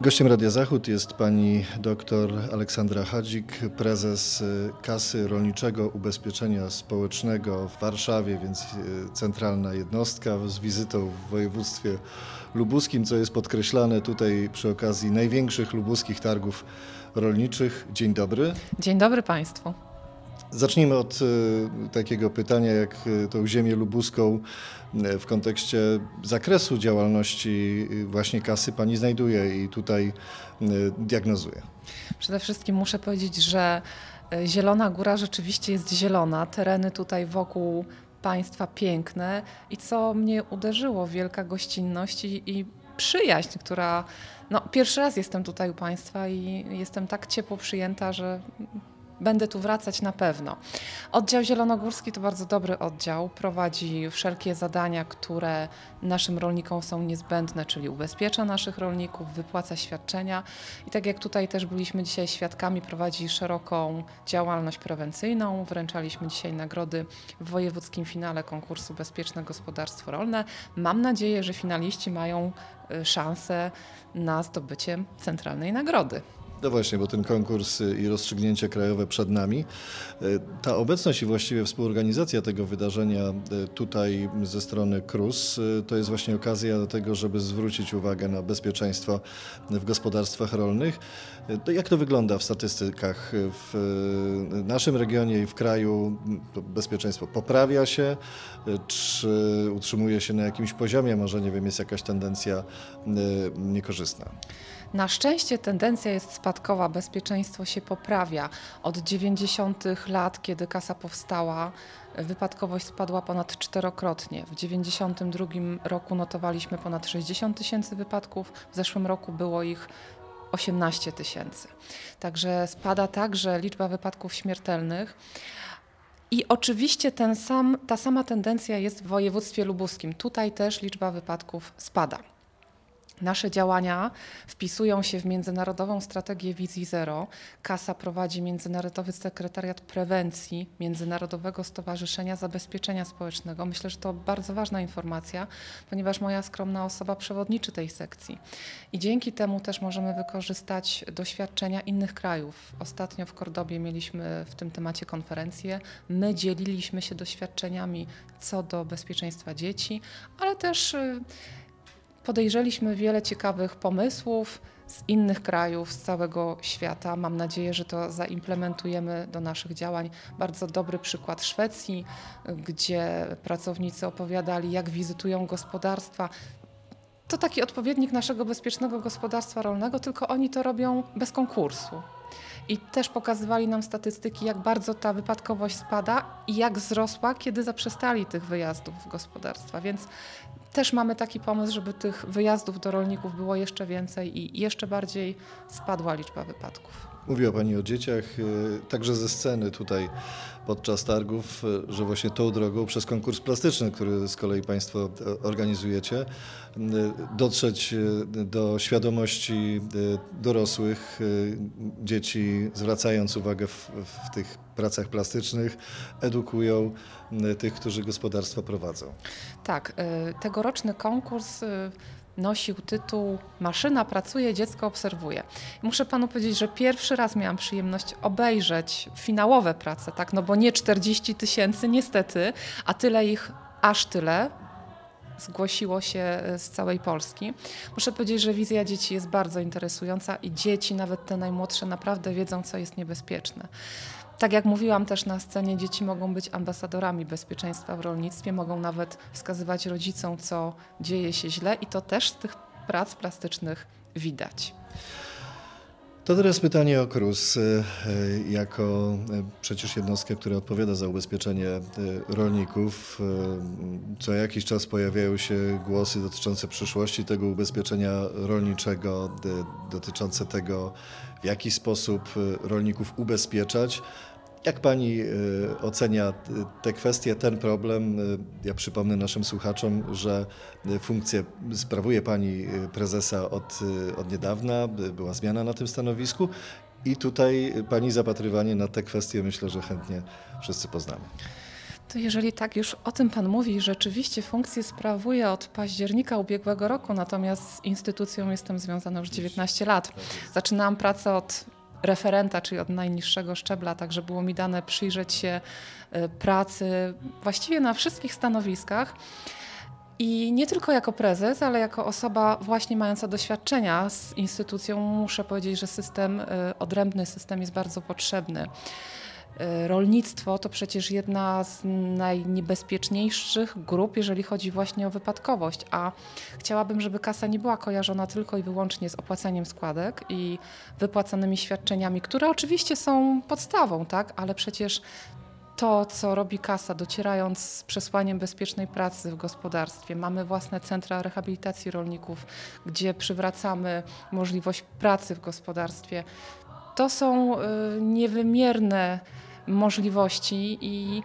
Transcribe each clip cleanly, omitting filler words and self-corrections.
Gościem Radia Zachód jest pani dr Aleksandra Hadzik, prezes Kasy Rolniczego Ubezpieczenia Społecznego w Warszawie, więc centralna jednostka z wizytą w województwie lubuskim, co jest podkreślane tutaj przy okazji największych lubuskich targów rolniczych. Dzień dobry. Dzień dobry Państwu. Zacznijmy od takiego pytania, jak tą ziemię lubuską w kontekście zakresu działalności właśnie kasy pani znajduje i tutaj diagnozuje. Przede wszystkim muszę powiedzieć, że Zielona Góra rzeczywiście jest zielona. Tereny tutaj wokół państwa piękne i co mnie uderzyło, wielka gościnność i przyjaźń, która... pierwszy raz jestem tutaj u Państwa i jestem tak ciepło przyjęta, że... Będę tu wracać na pewno. Oddział Zielonogórski to bardzo dobry oddział. Prowadzi wszelkie zadania, które naszym rolnikom są niezbędne, czyli ubezpiecza naszych rolników, wypłaca świadczenia i tak jak tutaj też byliśmy dzisiaj świadkami, prowadzi szeroką działalność prewencyjną. Wręczaliśmy dzisiaj nagrody w wojewódzkim finale konkursu Bezpieczne Gospodarstwo Rolne. Mam nadzieję, że finaliści mają szansę na zdobycie centralnej nagrody. No właśnie, bo ten konkurs i rozstrzygnięcie krajowe przed nami. Ta obecność i właściwie współorganizacja tego wydarzenia tutaj ze strony KRUS to jest właśnie okazja do tego, żeby zwrócić uwagę na bezpieczeństwo w gospodarstwach rolnych. Jak to wygląda w statystykach w naszym regionie i w kraju? To bezpieczeństwo poprawia się, czy utrzymuje się na jakimś poziomie? Może, nie wiem, jest jakaś tendencja niekorzystna? Na szczęście tendencja jest spadkowa, bezpieczeństwo się poprawia. Od 90. lat, kiedy kasa powstała, wypadkowość spadła ponad 4-krotnie. W 92 roku notowaliśmy ponad 60 000 wypadków, w zeszłym roku było ich 18 000. Także spada także liczba wypadków śmiertelnych. I oczywiście ta sama tendencja jest w województwie lubuskim. Tutaj też liczba wypadków spada. Nasze działania wpisują się w międzynarodową strategię Wizji Zero. Kasa prowadzi Międzynarodowy Sekretariat Prewencji Międzynarodowego Stowarzyszenia Zabezpieczenia Społecznego. Myślę, że to bardzo ważna informacja, ponieważ moja skromna osoba przewodniczy tej sekcji. I dzięki temu też możemy wykorzystać doświadczenia innych krajów. Ostatnio w Kordobie mieliśmy w tym temacie konferencję. My dzieliliśmy się doświadczeniami co do bezpieczeństwa dzieci, ale też podejrzeliśmy wiele ciekawych pomysłów z innych krajów, z całego świata. Mam nadzieję, że to zaimplementujemy do naszych działań. Bardzo dobry przykład Szwecji, gdzie pracownicy opowiadali, jak wizytują gospodarstwa. To taki odpowiednik naszego bezpiecznego gospodarstwa rolnego, tylko oni to robią bez konkursu. I też pokazywali nam statystyki, jak bardzo ta wypadkowość spada i jak wzrosła, kiedy zaprzestali tych wyjazdów w gospodarstwa. Więc też mamy taki pomysł, żeby tych wyjazdów do rolników było jeszcze więcej i jeszcze bardziej spadła liczba wypadków. Mówiła Pani o dzieciach, także ze sceny tutaj podczas targów, że właśnie tą drogą przez konkurs plastyczny, który z kolei Państwo organizujecie, dotrzeć do świadomości dorosłych, dzieci, zwracając uwagę w tych pracach plastycznych, edukują tych, którzy gospodarstwa prowadzą. Tak, tegoroczny konkurs nosił tytuł Maszyna pracuje, dziecko obserwuje. Muszę Panu powiedzieć, że pierwszy raz miałam przyjemność obejrzeć finałowe prace, tak? No bo nie 40 000 niestety, a tyle ich, aż tyle zgłosiło się z całej Polski. Muszę powiedzieć, że wizja dzieci jest bardzo interesująca i dzieci, nawet te najmłodsze, naprawdę wiedzą, co jest niebezpieczne. Tak jak mówiłam też na scenie, dzieci mogą być ambasadorami bezpieczeństwa w rolnictwie, mogą nawet wskazywać rodzicom, co dzieje się źle i to też z tych prac plastycznych widać. To teraz pytanie o KRUS. Jako przecież jednostkę, która odpowiada za ubezpieczenie rolników, co jakiś czas pojawiają się głosy dotyczące przyszłości tego ubezpieczenia rolniczego, dotyczące tego, w jaki sposób rolników ubezpieczać. Jak Pani ocenia te kwestie, ten problem? Ja przypomnę naszym słuchaczom, że funkcję sprawuje Pani prezesa od niedawna, była zmiana na tym stanowisku i tutaj Pani zapatrywanie na te kwestie myślę, że chętnie wszyscy poznamy. To jeżeli tak już o tym Pan mówi, rzeczywiście funkcję sprawuję od października ubiegłego roku, natomiast z instytucją jestem związana już 19 lat. Zaczynałam pracę od referenta, czyli od najniższego szczebla, także było mi dane przyjrzeć się pracy właściwie na wszystkich stanowiskach. I nie tylko jako prezes, ale jako osoba właśnie mająca doświadczenia z instytucją muszę powiedzieć, że odrębny system jest bardzo potrzebny. Rolnictwo to przecież jedna z najniebezpieczniejszych grup, jeżeli chodzi właśnie o wypadkowość, a chciałabym, żeby kasa nie była kojarzona tylko i wyłącznie z opłacaniem składek i wypłacanymi świadczeniami, które oczywiście są podstawą, tak, ale przecież to, co robi kasa, docierając z przesłaniem bezpiecznej pracy w gospodarstwie. Mamy własne centra rehabilitacji rolników, gdzie przywracamy możliwość pracy w gospodarstwie. To są niewymierne możliwości i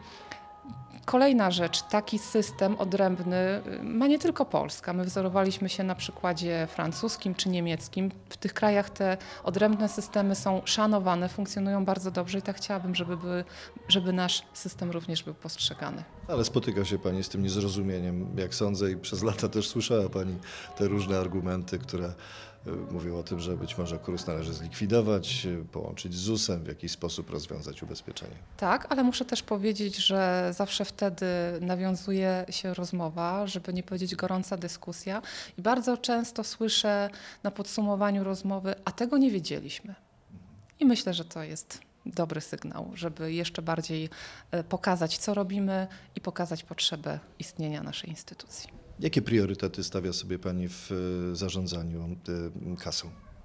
kolejna rzecz, taki system odrębny ma nie tylko Polska. My wzorowaliśmy się na przykładzie francuskim czy niemieckim. W tych krajach te odrębne systemy są szanowane, funkcjonują bardzo dobrze i tak chciałabym, żeby nasz system również był postrzegany. Ale spotyka się Pani z tym niezrozumieniem, jak sądzę, i przez lata też słyszała Pani te różne argumenty, które mówią o tym, że być może KRUS należy zlikwidować, połączyć z ZUS-em, w jakiś sposób rozwiązać ubezpieczenie. Tak, ale muszę też powiedzieć, że zawsze wtedy nawiązuje się rozmowa, żeby nie powiedzieć gorąca dyskusja i bardzo często słyszę na podsumowaniu rozmowy, a tego nie wiedzieliśmy. I myślę, że to jest dobry sygnał, żeby jeszcze bardziej pokazać, co robimy i pokazać potrzebę istnienia naszej instytucji. Jakie priorytety stawia sobie Pani w zarządzaniu kasą?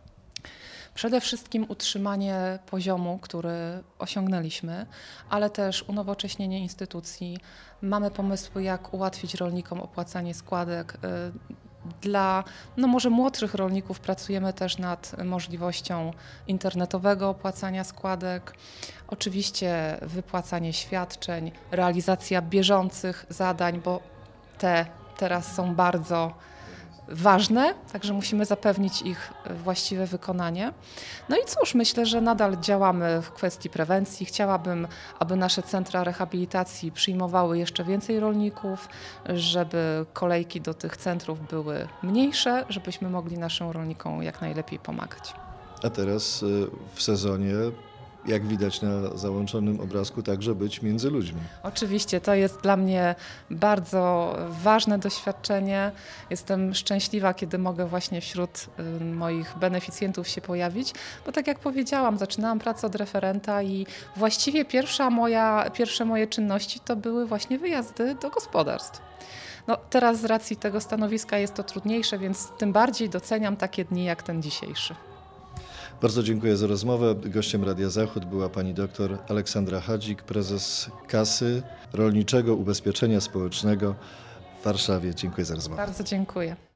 Przede wszystkim utrzymanie poziomu, który osiągnęliśmy, ale też unowocześnienie instytucji. Mamy pomysły, jak ułatwić rolnikom opłacanie składek. Dla może młodszych rolników pracujemy też nad możliwością internetowego opłacania składek. Oczywiście wypłacanie świadczeń, realizacja bieżących zadań, bo te teraz są bardzo ważne, także musimy zapewnić ich właściwe wykonanie. No i cóż, myślę, że nadal działamy w kwestii prewencji. Chciałabym, aby nasze centra rehabilitacji przyjmowały jeszcze więcej rolników, żeby kolejki do tych centrów były mniejsze, żebyśmy mogli naszym rolnikom jak najlepiej pomagać. A teraz w sezonie, jak widać na załączonym obrazku, także być między ludźmi. Oczywiście, to jest dla mnie bardzo ważne doświadczenie. Jestem szczęśliwa, kiedy mogę właśnie wśród moich beneficjentów się pojawić, bo tak jak powiedziałam, zaczynałam pracę od referenta i właściwie pierwsze moje czynności to były właśnie wyjazdy do gospodarstw. Teraz z racji tego stanowiska jest to trudniejsze, więc tym bardziej doceniam takie dni jak ten dzisiejszy. Bardzo dziękuję za rozmowę. Gościem Radia Zachód była pani dr Aleksandra Hadzik, prezes Kasy Rolniczego Ubezpieczenia Społecznego w Warszawie. Dziękuję za rozmowę. Bardzo dziękuję.